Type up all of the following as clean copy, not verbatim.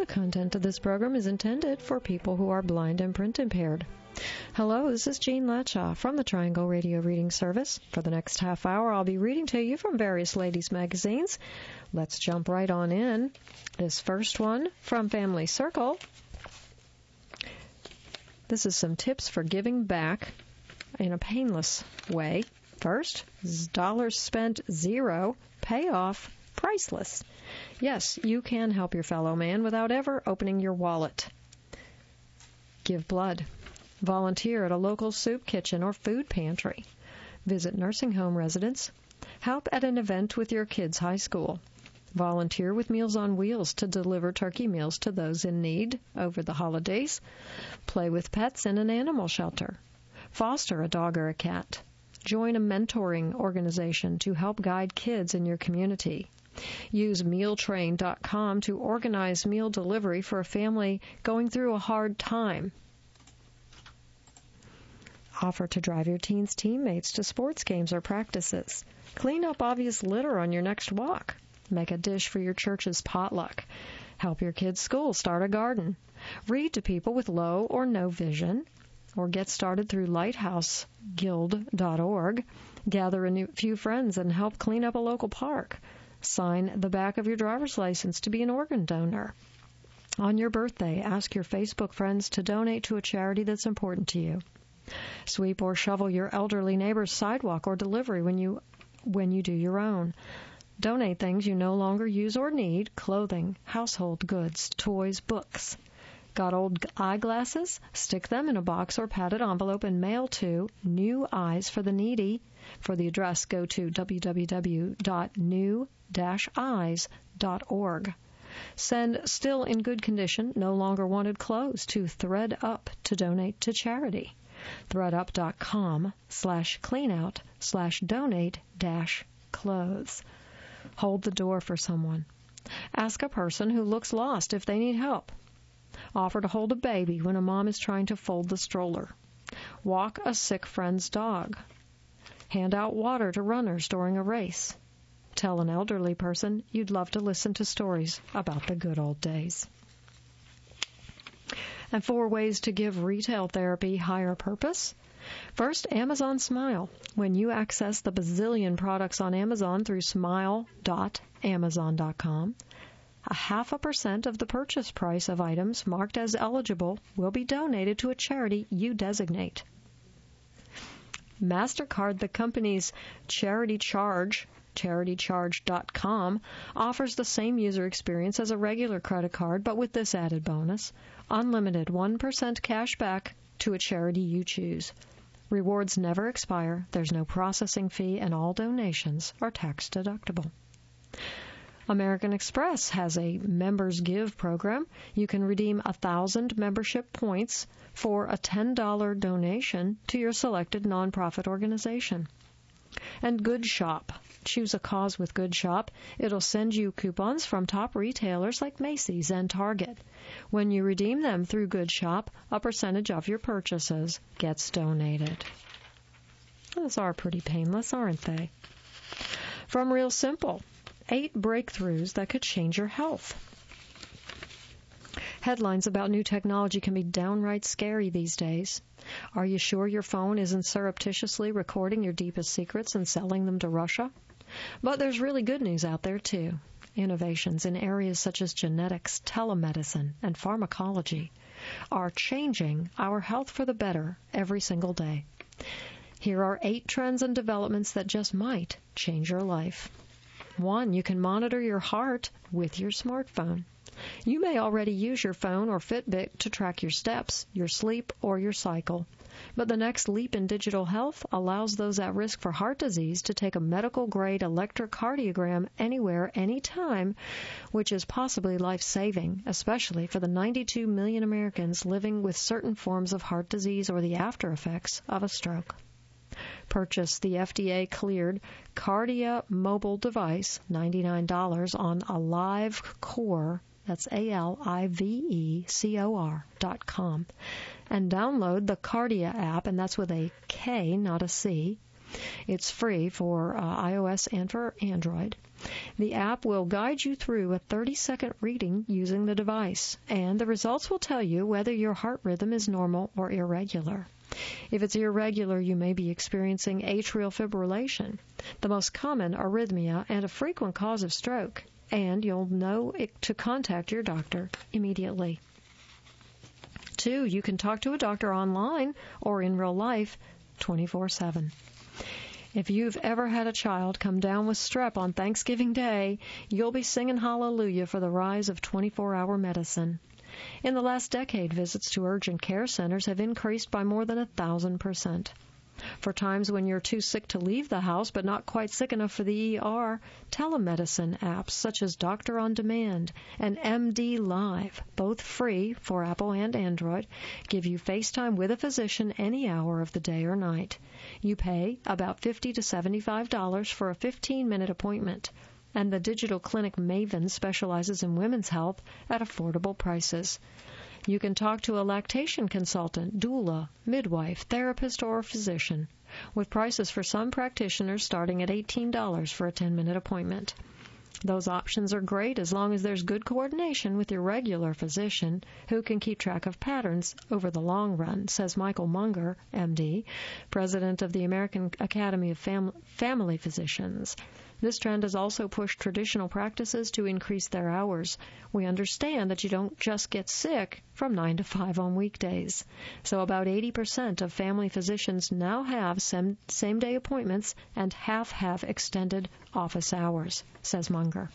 The content of this program is intended for people who are blind and print impaired. Hello, this is Jean Latshaw from the Triangle Radio Reading Service. For the next half hour, I'll be reading to you from various ladies' magazines. Let's jump right on in. This first one from Family Circle. This is some tips for giving back in a painless way. First, dollars spent zero, payoff priceless. Yes, you can help your fellow man without ever opening your wallet. Give blood. Volunteer at a local soup kitchen or food pantry. Visit nursing home residents. Help at an event with your kids' high school. Volunteer with Meals on Wheels to deliver turkey meals to those in need over the holidays. Play with pets in an animal shelter. Foster a dog or a cat. Join a mentoring organization to help guide kids in your community. Use mealtrain.com to organize meal delivery for a family going through a hard time. Offer to drive your teen's teammates to sports games or practices. Clean up obvious litter on your next walk. Make a dish for your church's potluck. Help your kid's school start a garden. Read to people with low or no vision. Or get started through lighthouseguild.org. Gather a few friends and help clean up a local park. Sign the back of your driver's license to be an organ donor. On your birthday, ask your Facebook friends to donate to a charity that's important to you. Sweep or shovel your elderly neighbor's sidewalk or delivery when you do your own. Donate things you no longer use or need: clothing, household goods, toys, books. Got old eyeglasses? Stick them in a box or padded envelope and mail to New Eyes for the Needy. For the address, go to www.new-eyes.org. Send still in good condition, no longer wanted clothes to ThreadUp to donate to charity. ThreadUp.com/cleanout/donate-clothes. Hold the door for someone. Ask a person who looks lost if they need help. Offer to hold a baby when a mom is trying to fold the stroller. Walk a sick friend's dog. Hand out water to runners during a race. Tell an elderly person you'd love to listen to stories about the good old days. And 4 ways to give retail therapy higher purpose. First, Amazon Smile. When you access the bazillion products on Amazon through smile.amazon.com, 0.5% of the purchase price of items marked as eligible will be donated to a charity you designate. MasterCard, the company's charity charge, charitycharge.com, offers the same user experience as a regular credit card, but with this added bonus: unlimited 1% cash back to a charity you choose. Rewards never expire, there's no processing fee, and all donations are tax deductible. American Express has a Members Give program. You can redeem 1,000 membership points for a $10 donation to your selected nonprofit organization. And Good Shop. Choose a cause with Good Shop. It'll send you coupons from top retailers like Macy's and Target. When you redeem them through Good Shop, a percentage of your purchases gets donated. Those are pretty painless, aren't they? From Real Simple. 8 breakthroughs that could change your health. Headlines about new technology can be downright scary these days. Are you sure your phone isn't surreptitiously recording your deepest secrets and selling them to Russia? But there's really good news out there, too. Innovations in areas such as genetics, telemedicine, and pharmacology are changing our health for the better every single day. Here are 8 trends and developments that just might change your life. 1, you can monitor your heart with your smartphone. You may already use your phone or Fitbit to track your steps, your sleep, or your cycle. But the next leap in digital health allows those at risk for heart disease to take a medical-grade electrocardiogram anywhere, anytime, which is possibly life-saving, especially for the 92 million Americans living with certain forms of heart disease or the after-effects of a stroke. Purchase the FDA-cleared Kardia mobile device, $99 on AliveCor, that's ALIVECOR.com, and download the Kardia app, and that's with a K, not a C. It's free for iOS and for Android. The app will guide you through a 30-second reading using the device, and the results will tell you whether your heart rhythm is normal or irregular. If it's irregular, you may be experiencing atrial fibrillation, the most common arrhythmia and a frequent cause of stroke, and you'll know to contact your doctor immediately. 2, you can talk to a doctor online or in real life 24/7. If you've ever had a child come down with strep on Thanksgiving Day, you'll be singing hallelujah for the rise of 24-hour medicine. In the last decade, visits to urgent care centers have increased by more than 1,000%. For times when you're too sick to leave the house but not quite sick enough for the ER, telemedicine apps such as Doctor on Demand and MD Live, both free for Apple and Android, give you FaceTime with a physician any hour of the day or night. You pay about $50 to $75 for a 15-minute appointment, and the digital clinic Maven specializes in women's health at affordable prices. You can talk to a lactation consultant, doula, midwife, therapist, or physician, with prices for some practitioners starting at $18 for a 10-minute appointment. Those options are great as long as there's good coordination with your regular physician who can keep track of patterns over the long run, says Michael Munger, MD, president of the American Academy of Family Physicians. This trend has also pushed traditional practices to increase their hours. We understand that you don't just get sick from 9 to 5 on weekdays. So about 80% of family physicians now have same-day appointments and half have extended office hours, says Munger.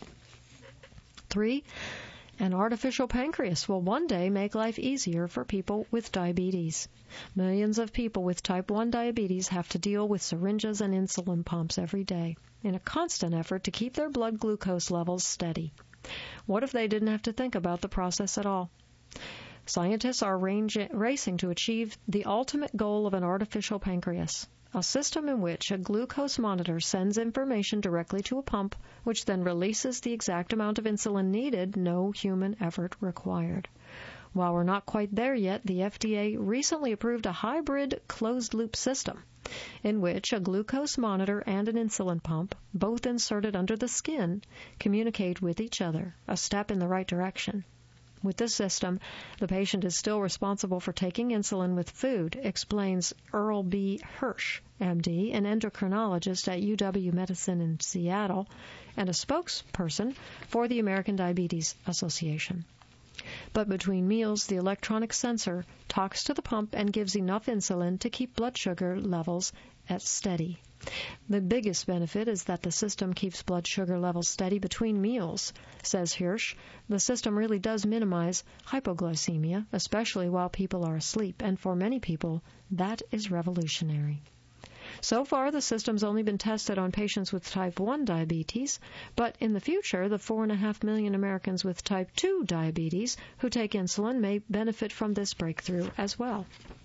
3, an artificial pancreas will one day make life easier for people with diabetes. Millions of people with type 1 diabetes have to deal with syringes and insulin pumps every day in a constant effort to keep their blood glucose levels steady. What if they didn't have to think about the process at all? Scientists are racing to achieve the ultimate goal of an artificial pancreas, a system in which a glucose monitor sends information directly to a pump, which then releases the exact amount of insulin needed, no human effort required. While we're not quite there yet, the FDA recently approved a hybrid closed-loop system in which a glucose monitor and an insulin pump, both inserted under the skin, communicate with each other, a step in the right direction. With this system, the patient is still responsible for taking insulin with food, explains Earl B. Hirsch, MD, an endocrinologist at UW Medicine in Seattle and a spokesperson for the American Diabetes Association. But between meals, the electronic sensor talks to the pump and gives enough insulin to keep blood sugar levels at steady. The biggest benefit is that the system keeps blood sugar levels steady between meals, says Hirsch. The system really does minimize hypoglycemia, especially while people are asleep, and for many people, that is revolutionary. So far, the system's only been tested on patients with type 1 diabetes, but in the future, the 4.5 million Americans with type 2 diabetes who take insulin may benefit from this breakthrough as well.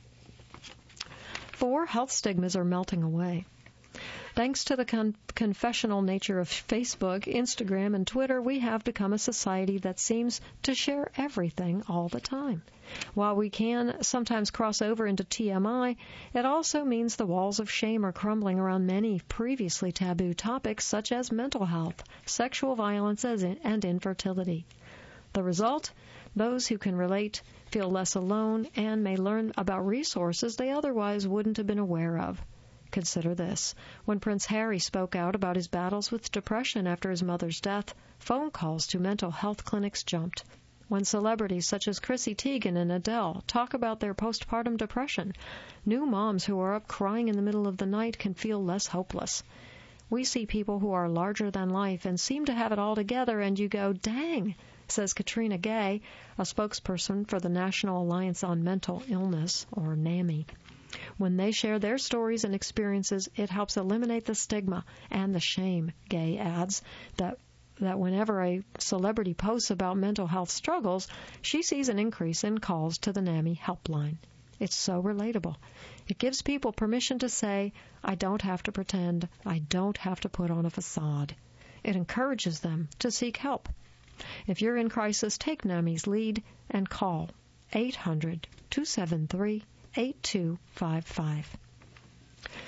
4, health stigmas are melting away. Thanks to the confessional nature of Facebook, Instagram, and Twitter, we have become a society that seems to share everything all the time. While we can sometimes cross over into TMI, it also means the walls of shame are crumbling around many previously taboo topics such as mental health, sexual violence, and infertility. The result? Those who can relate feel less alone and may learn about resources they otherwise wouldn't have been aware of. Consider this. When Prince Harry spoke out about his battles with depression after his mother's death, phone calls to mental health clinics jumped. When celebrities such as Chrissy Teigen and Adele talk about their postpartum depression, new moms who are up crying in the middle of the night can feel less hopeless. We see people who are larger than life and seem to have it all together, and you go, dang, says Katrina Gay, a spokesperson for the National Alliance on Mental Illness, or NAMI. When they share their stories and experiences, it helps eliminate the stigma and the shame, Gay adds, that whenever a celebrity posts about mental health struggles, she sees an increase in calls to the NAMI helpline. It's so relatable. It gives people permission to say, I don't have to pretend, I don't have to put on a facade. It encourages them to seek help. If you're in crisis, take NAMI's lead and call 800-273-8255.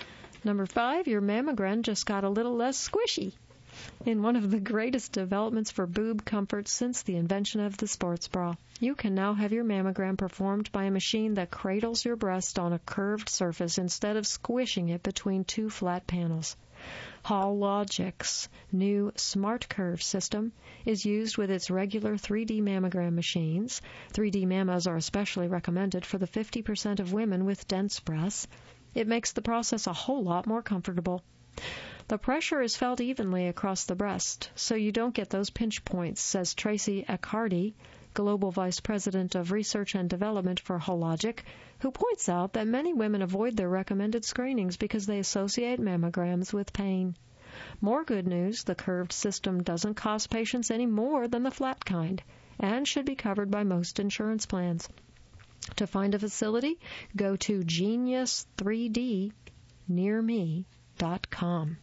Number 5, your mammogram just got a little less squishy. In one of the greatest developments for boob comfort since the invention of the sports bra, you can now have your mammogram performed by a machine that cradles your breast on a curved surface instead of squishing it between two flat panels. Hologic's new Smart Curve system is used with its regular 3D mammogram machines. 3D mammos are especially recommended for the 50% of women with dense breasts. It makes the process a whole lot more comfortable. The pressure is felt evenly across the breast, so you don't get those pinch points, says Tracy Accardi, Global Vice President of Research and Development for Hologic, who points out that many women avoid their recommended screenings because they associate mammograms with pain. More good news, the curved system doesn't cost patients any more than the flat kind and should be covered by most insurance plans. To find a facility, go to genius3dnearme.com.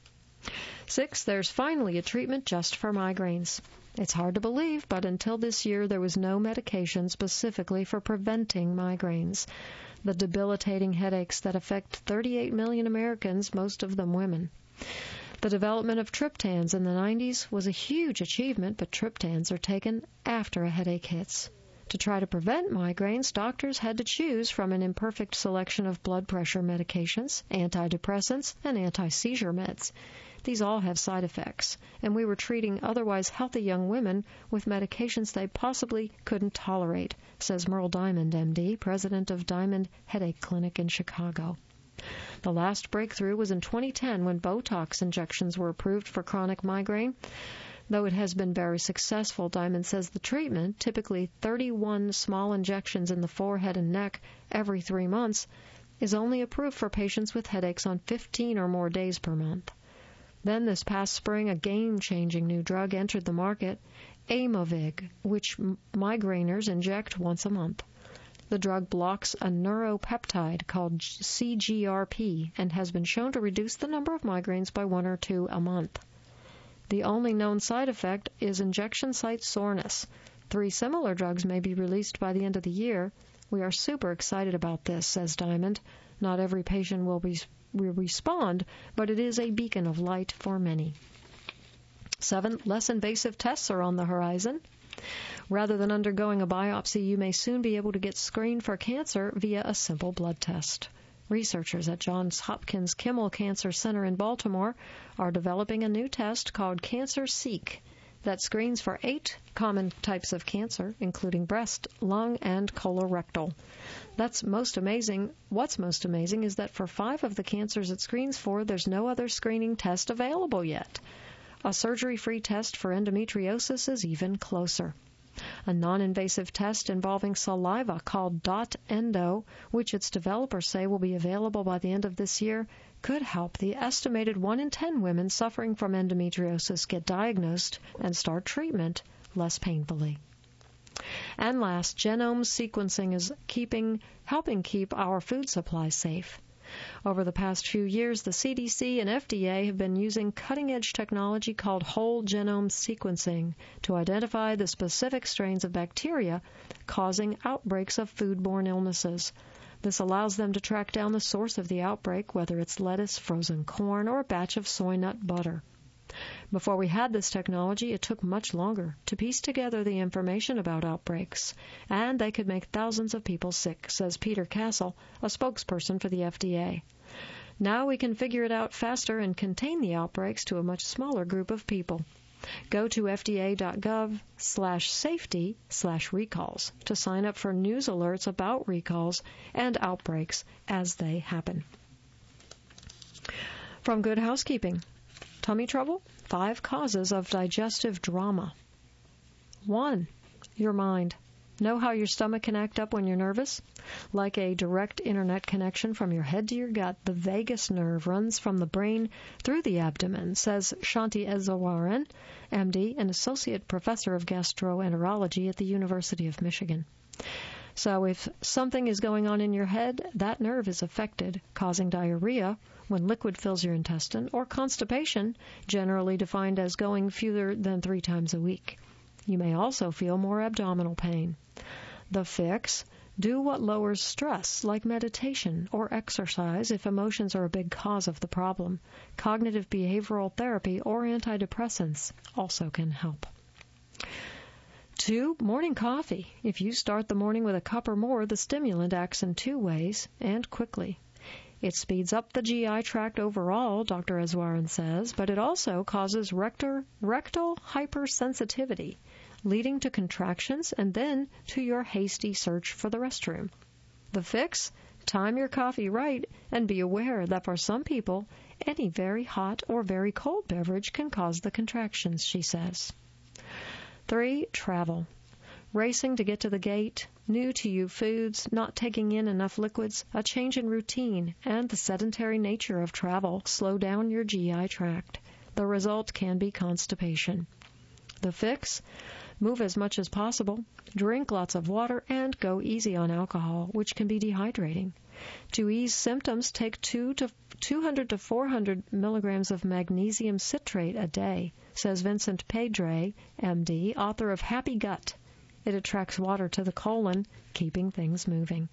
6, there's finally a treatment just for migraines. It's hard to believe, but until this year there was no medication specifically for preventing migraines, the debilitating headaches that affect 38 million Americans, most of them women. The development of triptans in the 90s was a huge achievement, but triptans are taken after a headache hits. To try to prevent migraines, doctors had to choose from an imperfect selection of blood pressure medications, antidepressants, and anti-seizure meds. These all have side effects, and we were treating otherwise healthy young women with medications they possibly couldn't tolerate, says Merle Diamond, MD, president of Diamond Headache Clinic in Chicago. The last breakthrough was in 2010 when Botox injections were approved for chronic migraine. Though it has been very successful, Diamond says the treatment, typically 31 small injections in the forehead and neck every 3 months, is only approved for patients with headaches on 15 or more days per month. Then this past spring, a game-changing new drug entered the market, Aimovig, which migraineurs inject once a month. The drug blocks a neuropeptide called CGRP and has been shown to reduce the number of migraines by 1 or 2 a month. The only known side effect is injection site soreness. 3 similar drugs may be released by the end of the year. We are super excited about this, says Diamond. Not every patient will respond, but it is a beacon of light for many. 7, less invasive tests are on the horizon. Rather than undergoing a biopsy, you may soon be able to get screened for cancer via a simple blood test. Researchers at Johns Hopkins Kimmel Cancer Center in Baltimore are developing a new test called CancerSeek that screens for 8 common types of cancer, including breast, lung, and colorectal. What's most amazing is that for 5 of the cancers it screens for, there's no other screening test available yet. A surgery-free test for endometriosis is even closer. A non-invasive test involving saliva called DotEndo, which its developers say will be available by the end of this year, could help the estimated 1 in 10 women suffering from endometriosis get diagnosed and start treatment less painfully. And last, genome sequencing is helping keep our food supply safe. Over the past few years, the CDC and FDA have been using cutting-edge technology called whole genome sequencing to identify the specific strains of bacteria causing outbreaks of foodborne illnesses. This allows them to track down the source of the outbreak, whether it's lettuce, frozen corn, or a batch of soy nut butter. Before we had this technology, it took much longer to piece together the information about outbreaks, and they could make thousands of people sick, says Peter Castle, a spokesperson for the FDA. Now we can figure it out faster and contain the outbreaks to a much smaller group of people. Go to fda.gov/safety/recalls to sign up for news alerts about recalls and outbreaks as they happen. From Good Housekeeping. Tummy trouble? 5 causes of digestive drama. 1. Your mind. Know how your stomach can act up when you're nervous? Like a direct internet connection from your head to your gut, the vagus nerve runs from the brain through the abdomen, says Shanti Ezewaran, MD, an associate professor of gastroenterology at the University of Michigan. So if something is going on in your head, that nerve is affected, causing diarrhea when liquid fills your intestine, or constipation, generally defined as going fewer than 3 times a week. You may also feel more abdominal pain. The fix: Do what lowers stress, like meditation or exercise, if emotions are a big cause of the problem. Cognitive behavioral therapy or antidepressants also can help. 2. Morning coffee. If you start the morning with a cup or more, the stimulant acts in 2 ways and quickly. It speeds up the GI tract overall, Dr. Eswaran says, but it also causes rectal hypersensitivity, leading to contractions and then to your hasty search for the restroom. The fix? Time your coffee right and be aware that for some people, any very hot or very cold beverage can cause the contractions, she says. 3. Travel. Racing to get to the gate, new to you foods, not taking in enough liquids, a change in routine, and the sedentary nature of travel slow down your GI tract. The result can be constipation. The fix? Move as much as possible, drink lots of water, and go easy on alcohol, which can be dehydrating. To ease symptoms, take 200 to 400 milligrams of magnesium citrate a day, says Vincent Pedre, MD, author of Happy Gut. It attracts water to the colon, keeping things moving.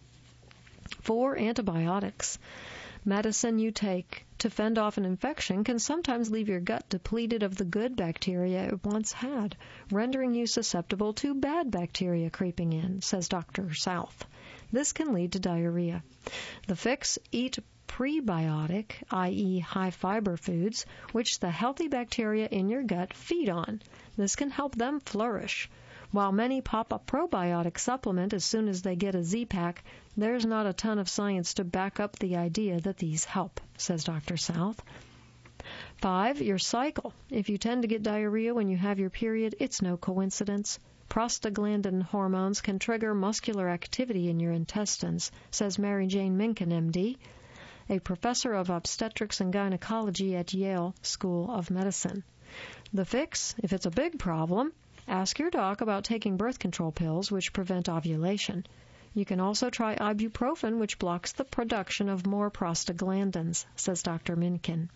4. Antibiotics. Medicine you take to fend off an infection can sometimes leave your gut depleted of the good bacteria it once had, rendering you susceptible to bad bacteria creeping in, says Dr. South. This can lead to diarrhea. The fix? Eat prebiotic, i.e. high-fiber foods, which the healthy bacteria in your gut feed on. This can help them flourish. While many pop a probiotic supplement as soon as they get a Z-Pack, there's not a ton of science to back up the idea that these help, says Dr. South. 5. Your cycle. If you tend to get diarrhea when you have your period, it's no coincidence. Prostaglandin hormones can trigger muscular activity in your intestines, says Mary Jane Minkin, MD, a professor of obstetrics and gynecology at Yale School of Medicine. The fix? If it's a big problem, ask your doc about taking birth control pills which prevent ovulation. You can also try ibuprofen, which blocks the production of more prostaglandins, says Dr. Minkin.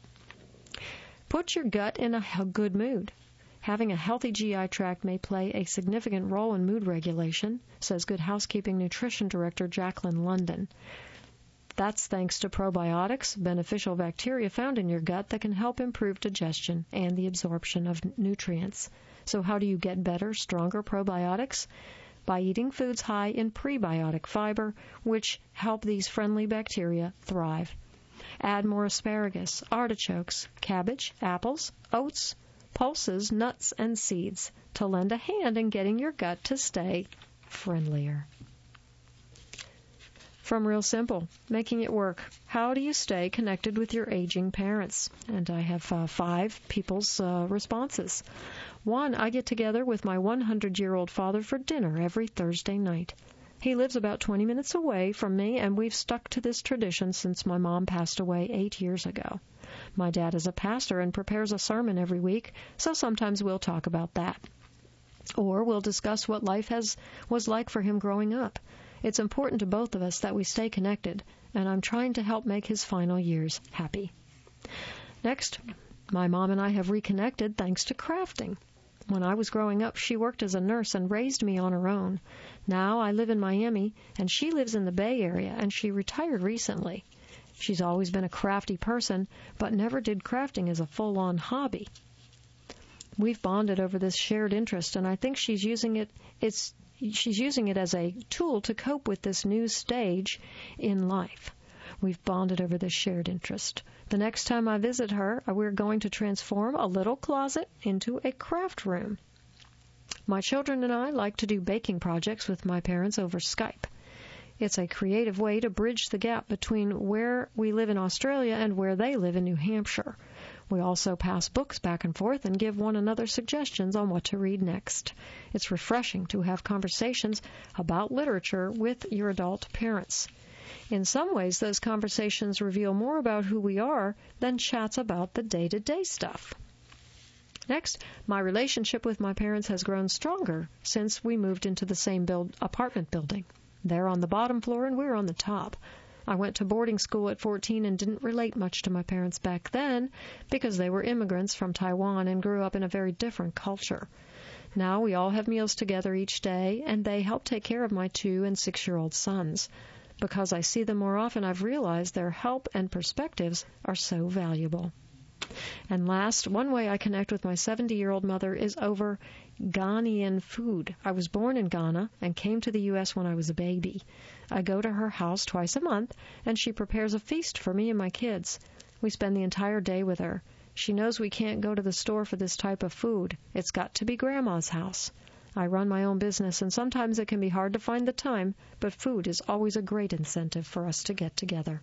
Put your gut in a good mood. Having a healthy GI tract may play a significant role in mood regulation, says Good Housekeeping Nutrition Director Jacqueline London. That's thanks to probiotics, beneficial bacteria found in your gut that can help improve digestion and the absorption of nutrients. So how do you get better, stronger probiotics? By eating foods high in prebiotic fiber, which help these friendly bacteria thrive. Add more asparagus, artichokes, cabbage, apples, oats, pulses, nuts, and seeds to lend a hand in getting your gut to stay friendlier. From Real Simple, Making It Work. How do you stay connected with your aging parents? And I have 5 people's responses. 1, I get together with my 100-year-old father for dinner every Thursday night. He lives about 20 minutes away from me, and we've stuck to this tradition since my mom passed away 8 years ago. My dad is a pastor and prepares a sermon every week, so sometimes we'll talk about that. Or we'll discuss what life was like for him growing up. It's important to both of us that we stay connected, and I'm trying to help make his final years happy. Next, my mom and I have reconnected thanks to crafting. When I was growing up, she worked as a nurse and raised me on her own. Now I live in Miami, and she lives in the Bay Area, and she retired recently. She's always been a crafty person, but never did crafting as a full-on hobby. We've bonded over this shared interest, and I think she's using it as a tool to cope with this new stage in life. We've bonded over this shared interest. The next time I visit her, we're going to transform a little closet into a craft room. My children and I like to do baking projects with my parents over Skype. It's a creative way to bridge the gap between where we live in Australia and where they live in New Hampshire. We also pass books back and forth and give one another suggestions on what to read next. It's refreshing to have conversations about literature with your adult parents. In some ways, those conversations reveal more about who we are than chats about the day-to-day stuff. Next, my relationship with my parents has grown stronger since we moved into the same apartment building. They're on the bottom floor and we're on the top. I went to boarding school at 14 and didn't relate much to my parents back then because they were immigrants from Taiwan and grew up in a very different culture. Now we all have meals together each day, and they help take care of my 2- and 6-year-old sons. Because I see them more often, I've realized their help and perspectives are so valuable. And last, one way I connect with my 70-year-old mother is over Ghanaian food. I was born in Ghana and came to the U.S. when I was a baby. I go to her house twice a month, and she prepares a feast for me and my kids. We spend the entire day with her. She knows we can't go to the store for this type of food. It's got to be Grandma's house. I run my own business, and sometimes it can be hard to find the time, but food is always a great incentive for us to get together.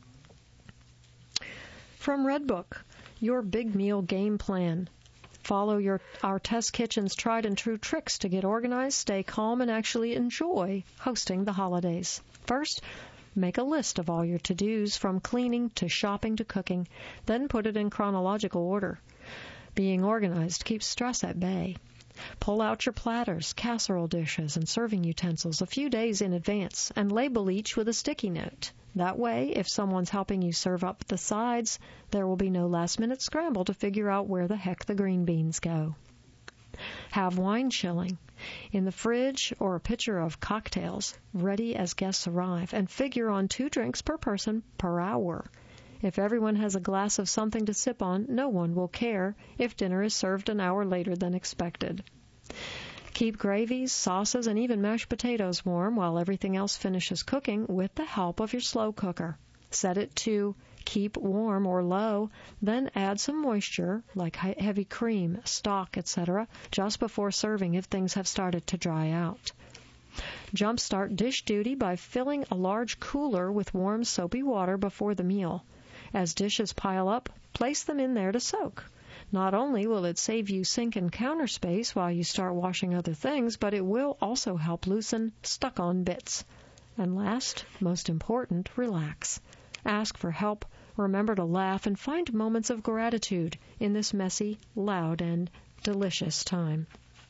From Redbook, Your Big Meal Game Plan. Follow our Test Kitchen's tried and true tricks to get organized, stay calm, and actually enjoy hosting the holidays. First, make a list of all your to-dos, from cleaning to shopping to cooking, then put it in chronological order. Being organized keeps stress at bay. Pull out your platters, casserole dishes, and serving utensils a few days in advance, and label each with a sticky note. That way, if someone's helping you serve up the sides, there will be no last-minute scramble to figure out where the heck the green beans go. Have wine chilling in the fridge or a pitcher of cocktails ready as guests arrive, and figure on 2 drinks per person per hour. If everyone has a glass of something to sip on, no one will care if dinner is served an hour later than expected. Keep gravies, sauces, and even mashed potatoes warm while everything else finishes cooking with the help of your slow cooker. Set it to keep warm or low, then add some moisture, like heavy cream, stock, etc., just before serving if things have started to dry out. Jumpstart dish duty by filling a large cooler with warm, soapy water before the meal. As dishes pile up, place them in there to soak. Not only will it save you sink and counter space while you start washing other things, but it will also help loosen stuck-on bits. And last, most important, relax. Ask for help, remember to laugh, and find moments of gratitude in this messy, loud, and delicious time.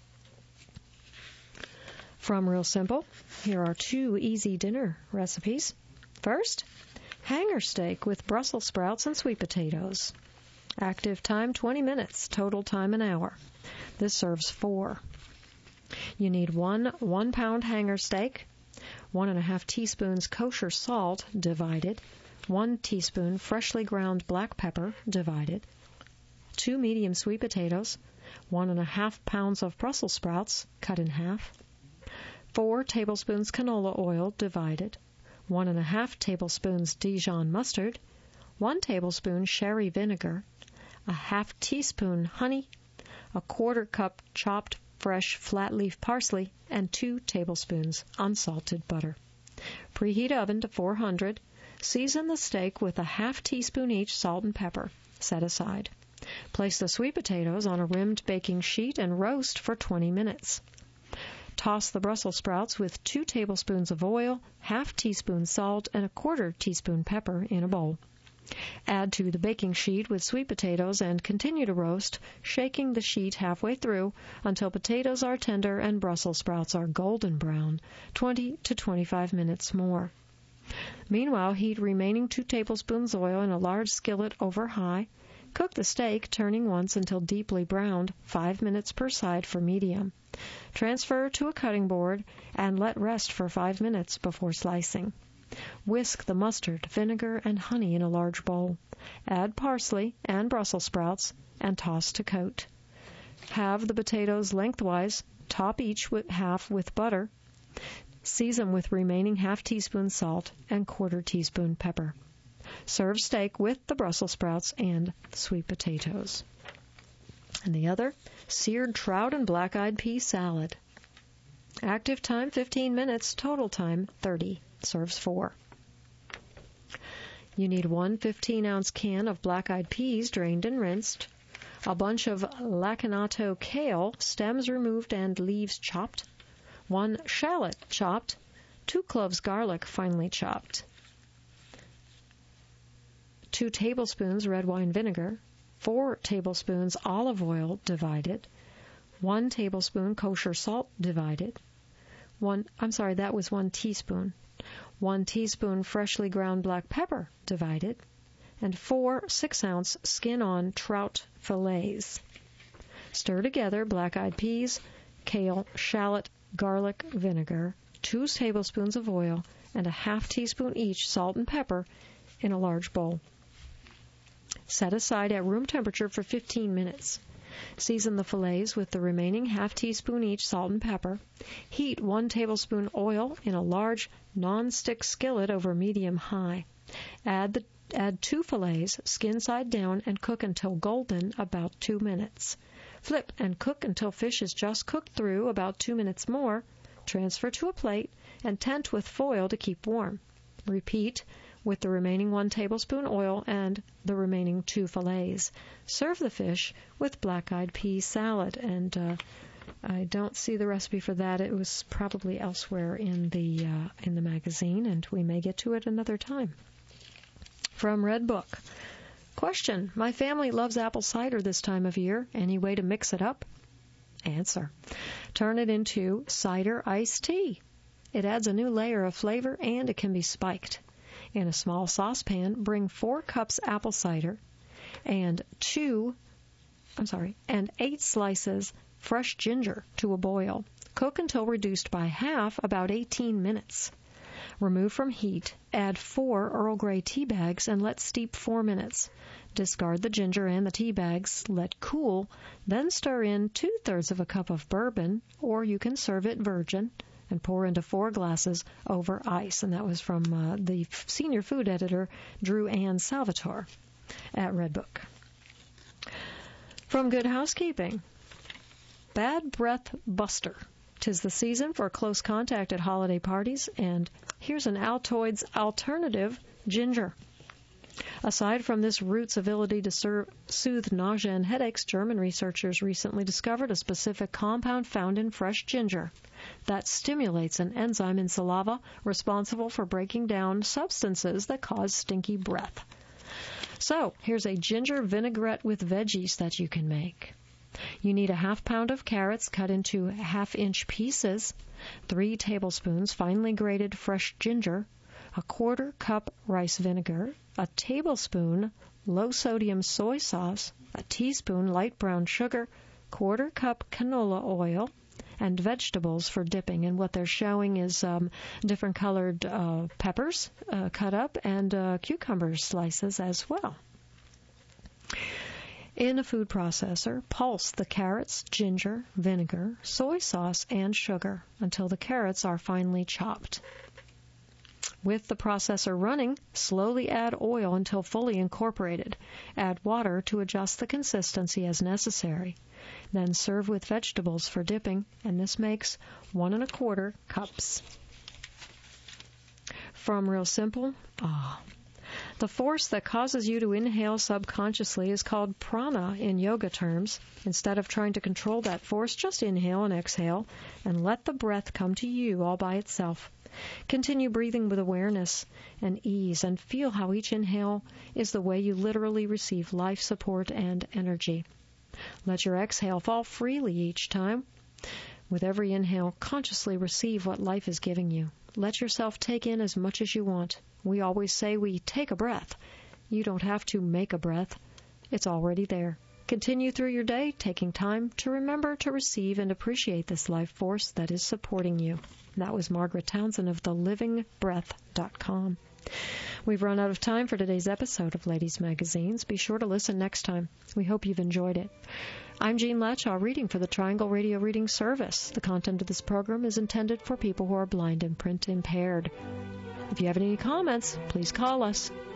From Real Simple, here are 2 easy dinner recipes. First, hanger steak with Brussels sprouts and sweet potatoes. Active time 20 minutes, total time an hour. This serves 4. You need 1 1-pound hanger steak, 1½ teaspoons kosher salt divided, 1 teaspoon freshly ground black pepper divided, 2 medium sweet potatoes, 1½ pounds of Brussels sprouts cut in half, 4 tablespoons canola oil divided, 1½ tablespoons Dijon mustard, 1 tablespoon sherry vinegar, a ½ teaspoon honey, a 1/4 cup chopped fresh flat leaf parsley, and 2 tablespoons unsalted butter. Preheat oven to 400. Season the steak with a ½ teaspoon each salt and pepper. Set aside. Place the sweet potatoes on a rimmed baking sheet and roast for 20 minutes. Toss the Brussels sprouts with 2 tablespoons of oil, ½ teaspoon salt, and a 1/4 teaspoon pepper in a bowl. Add to the baking sheet with sweet potatoes and continue to roast, shaking the sheet halfway through until potatoes are tender and Brussels sprouts are golden brown, 20 to 25 minutes more. Meanwhile, heat remaining 2 tablespoons oil in a large skillet over high. Cook the steak, turning once until deeply browned, 5 minutes per side for medium. Transfer to a cutting board and let rest for 5 minutes before slicing. Whisk the mustard, vinegar, and honey in a large bowl. Add parsley and Brussels sprouts and toss to coat. Halve the potatoes lengthwise, top each half with butter. Season with remaining ½ teaspoon salt and 1/4 teaspoon pepper. Serve steak with the Brussels sprouts and sweet potatoes. And the other, seared trout and black-eyed pea salad. Active time 15 minutes, total time 30. Serves 4. You need 1 15-ounce can of black-eyed peas drained and rinsed, a bunch of lacinato kale, stems removed and leaves chopped, 1 shallot chopped, 2 cloves garlic finely chopped, 2 tablespoons red wine vinegar, 4 tablespoons olive oil divided, 1 tablespoon kosher salt divided, 1 teaspoon. 1 teaspoon freshly ground black pepper divided, and 4 6-ounce skin-on trout fillets. Stir together black-eyed peas, kale, shallot, garlic vinegar, 2 tablespoons of oil, and a half teaspoon each salt and pepper in a large bowl. Set aside at room temperature for 15 minutes. Season the fillets with the remaining half teaspoon each salt and pepper. Heat 1 tablespoon oil in a large non-stick skillet over medium-high. Add 2 fillets, skin side down, and cook until golden, about 2 minutes. Flip and cook until fish is just cooked through, about 2 minutes more. Transfer to a plate and tent with foil to keep warm. Repeat with the remaining 1 tablespoon oil and the remaining 2 fillets. Serve the fish with black-eyed pea salad, and I don't see the recipe for that. It was probably elsewhere in the magazine, and we may get to it another time. From Red Book. Question: my family loves apple cider this time of year. Any way to mix it up? Answer: turn it into cider iced tea. It adds a new layer of flavor, and it can be spiked. In a small saucepan, bring 4 cups apple cider and 8 slices fresh ginger to a boil. Cook until reduced by half, about 18 minutes. Remove from heat, add 4 Earl Grey tea bags, and let steep 4 minutes. Discard the ginger and the tea bags, let cool, then stir in 2/3 of a cup of bourbon, or you can serve it virgin, and pour into 4 glasses over ice. And that was from the senior food editor, Drew Ann Salvatore, at Red Book. From Good Housekeeping. Bad Breath Buster. 'Tis the season for close contact at holiday parties, and here's an Altoids alternative, ginger. Aside from this root's ability to soothe nausea and headaches, German researchers recently discovered a specific compound found in fresh ginger that stimulates an enzyme in saliva responsible for breaking down substances that cause stinky breath. So, here's a ginger vinaigrette with veggies that you can make. You need a ½ pound of carrots cut into 1/2-inch pieces, 3 tablespoons finely grated fresh ginger, a 1/4 cup rice vinegar, a tablespoon low-sodium soy sauce, a teaspoon light brown sugar, 1/4 cup canola oil, and vegetables for dipping. And what they're showing is different colored peppers cut up and cucumber slices as well. In a food processor, pulse the carrots, ginger, vinegar, soy sauce, and sugar until the carrots are finely chopped. With the processor running, slowly add oil until fully incorporated. Add water to adjust the consistency as necessary. Then serve with vegetables for dipping, and this makes 1 1/4 cups. From Real Simple, the force that causes you to inhale subconsciously is called prana in yoga terms. Instead of trying to control that force, just inhale and exhale and let the breath come to you all by itself. Continue breathing with awareness and ease, and feel how each inhale is the way you literally receive life support and energy. Let your exhale fall freely each time. With every inhale, consciously receive what life is giving you. Let yourself take in as much as you want. We always say we take a breath. You don't have to make a breath. It's already there. Continue through your day, taking time to remember to receive and appreciate this life force that is supporting you. That was Margaret Townsend of thelivingbreath.com. We've run out of time for today's episode of Ladies Magazines. Be sure to listen next time. We hope you've enjoyed it. I'm Jean Latchaw, reading for the Triangle Radio Reading Service. The content of this program is intended for people who are blind and print impaired. If you have any comments, please call us